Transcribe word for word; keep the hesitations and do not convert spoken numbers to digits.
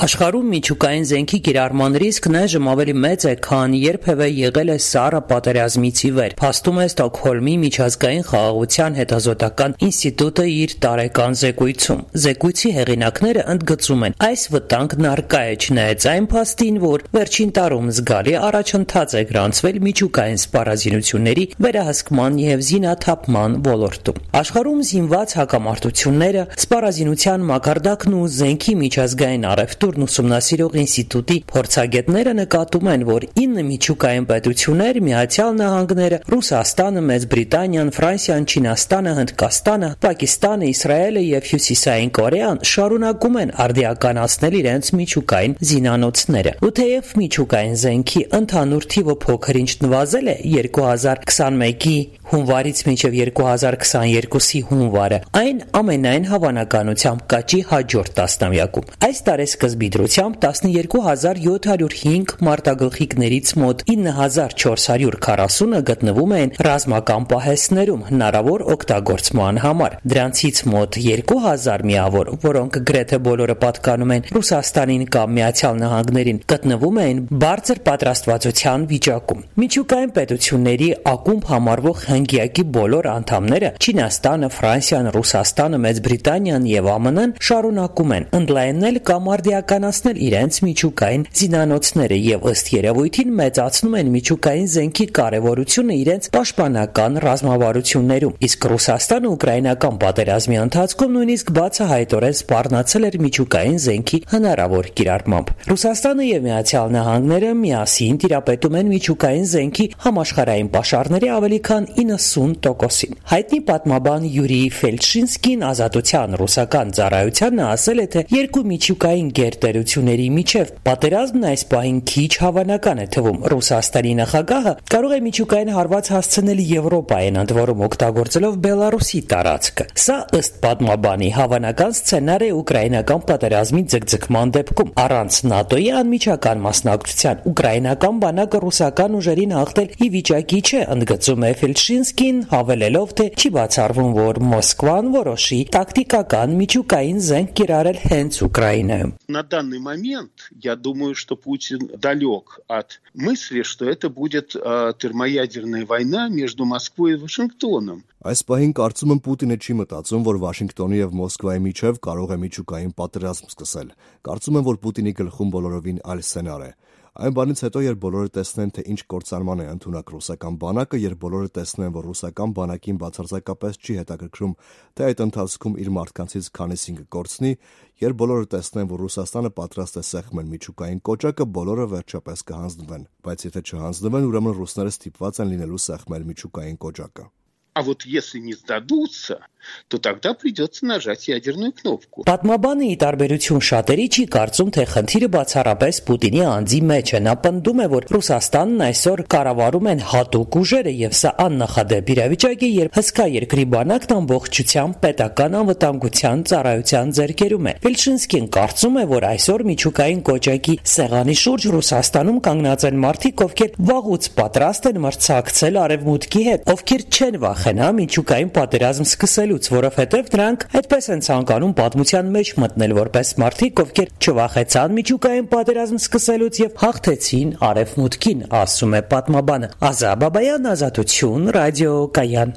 Աշխարհում միջուկային զենքի կիրառման ռիսկն այժմ ավելի մեծ է, քան երբևէ եղել է Սառը պատերազմից ի վեր, փաստում է Ստոկհոլմի միջազգային խաղաղության հետազոտական ինստիտուտը իր տարեկան զեկույցում։ Զեկույցի հեղինակները ընդգծում են, այս վտանգն առկա է, չնայած այն փաստին, որ վերջին տարում զգալի առաջընթաց է գրանցվել միջուկային սպառազինությունների վերահսկման և զինաթափման ոլորտում։ Աշխարհում զինված հակամարտությունները, սպառազինության մակարդակն ու զենքի միջազգային առևտուրն ուսումնասիրող ինստիտուտի փորձագետները նկատում են, որ ինը միջուկային պետություններ՝ Միացյալ Նահանգները, Ռուսաստանը, Մեծ Բրիտանիան, Ֆրանսիան, Չինաստանը, Հնդկաստանը, Պակիստանը, Իսրայելը և Հյուսիսային Կորեան շարունակում են արդիականացնել իրենց միջուկային զինանոցները։ Ու թեև միջուկային զենքի ընդհանուր թիվը փոքր-ինչ նվազել է երկու հազար քսաներկի հունվարից մինչև երկու հազար քսաներկուսի հունվարը, այն ամենայն հավանականությամբ կաճի հաջորդ տասնամյակում։ Այս տարեսկզբի դրությամբ տասնյոթ հազար յոթ հարյուր հինգ մարտագլխիկներից մոտ ինը հազար չորս հարյուր քառասունը գտնվում են ռազմական պահեստներում հնարավոր օգտագործման համար։ Դրանցից մոտ երկու հազար միավոր, որոնք գրեթե բոլորը պատկանում են Ռուսաստանին կամ Միացյալ Նահանգներին, գտնվում են բարձր պատրաստվածության վիճակում։ Միջուկային պետությունների ակումբ համարվող հնգյակի բոլոր անդամները՝ Չինաստանը, Ֆրանսիան, Ռուսաստանը, Մեծ Բրիտանիան և ԱՄՆ-ն շարունակում են ընդլայնել կամ արդիականացնել իրենց միջուկային զինանոցները և ըստ երևույթին մեծացնում են միջուկային զենքի կարևորությունը իրենց պաշտպանական ռազմավարություններում, իսկ Ռուսաստանը ուկրաինական պատերազմի ընթացքում նույնիսկ բացահայտորեն սպառնացել էր միջուկային զենքի հնարավոր կիրառմամբ։ Ռուսաստանը և Միացյալ Նահանգները միասին տիրապետում են միջուկային զենքի համաշխարհային պաշարների ավելի քան իննսուն տոկոսին։ Հայտնի պատմաբան Յուրի Ֆելդշինսկին Ազատության ռուսական ծառայությանն ասել է, թե երկու միջուկային գերտերությունների միջև պատերազմն այս պահին քիչ հավանական է թվում։ Ռուսաստանի նախագահը կարող է միջուկային հարված հասցնել Եվրոպային, ընդ որում օգտագործելով Բելարուսի տարածքը։ Սա ըստ պատմաբանի հավանական սցենար է ուկրաինական պատերազմի ձգձգման դեպքում։ Առանց ՆԱՏՕ-ի անմիջական մասնակցության ուկրաինական բանակը ռուսական ուժերին հաղթել ի վիճակի չէ, ընդգծում է Ֆելդշինսկին, հավելելով, թե չի բացառվում, որ Մոսկվան որոշի տակտիկական միջուկային զենք կիրառել հենց Ուկրաինայում։ На данный момент, я думаю, что Путин далек от мысли, что это будет э, термоядерная война между Москвой и Вашингтоном. Այս պահին կարծում եմ Պուտինը չի մտածում, որ Վաշինգտոնի և Մոսկվայի միջև կարող է միջուկային պատերազմ սկսել։ Կարծում եմ, որ Պուտինի գլխում բոլորովին այլ սցենար է։ Այն բանից հետո, երբ բոլորը տեսնեն, թե ինչ կործանման է ընդունակ ռուսական բանակը, երբ բոլորը տեսնեն, որ ռուսական բանակին բացարձակապես չի հետաքրքրում, թե այդ ընթացքում իր մարդկանցից քանիսին կկորցնի, երբ բոլորը տեսնեն, որ Ռուսաստանը պատրաստ է սեղմել միջուկային կոճակը, բոլորը վերջապես կհանձնվեն, բայց եթե չհանձնվեն, ուրեմն ռուսները ստիպված են լինելու սեղմել միջուկային կոճակը։ А вот если не сдадутся, то тогда придется нажать ядерную кнопку. Պատմաբանը ի տարբերություն շատերի չի կարծում, թե խնդիրը բացառապես Պուտինի անձի մեջ է։ Նա պնդում է, որ Ռուսաստանն այսօր կառավարում են հատուկ ուժերը եւ սա աննախադեպ իրավիճակ է, երբ հսկա երկրի բանակն ամբողջությամբ պետական անվտանգության ծառայության ձեռքերում է։ Ֆելդշինսկին կարծում է, որ այսօր միջուկային կոճակի սեղանի շուրջ Ռուսաստանում կանգնած են մարդիկ, ովքեր վաղուց պատրաստ են մրցակցել արևմուտքի հետ, ովքեր չեն վախենա միջուկային պատերազմ սկսելու, որովհետև դրանք այդպես են ցանկանում պատմության մեջ մտնել որպես մարդիկ, ովքեր չվախեցան միջուկային պատերազմ սկսելուց եւ հաղթեցին արևմուտքին, ասում է պատմաբանը։ Ազա Բաբայան, Ազատություն, ռադիո Կայան։